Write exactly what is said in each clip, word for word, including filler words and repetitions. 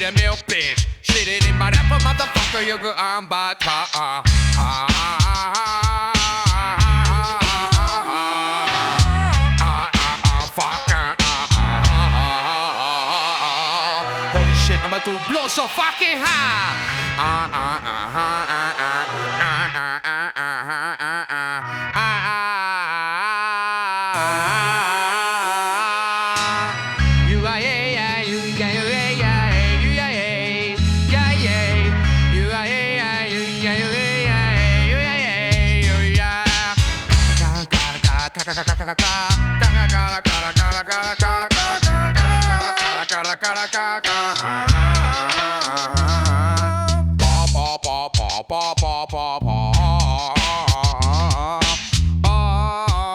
the milk, bitch. Shit it in my rapper, motherfucker. You go on, but ah ah ah ah ah fuck ah ah. Holy shit, I'm about to blow so fucking high. Ah ah ah ah ah ah ah ah ah ah ah ah.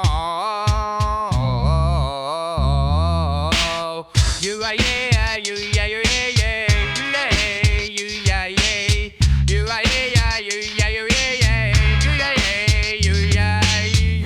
You are, yeah, you.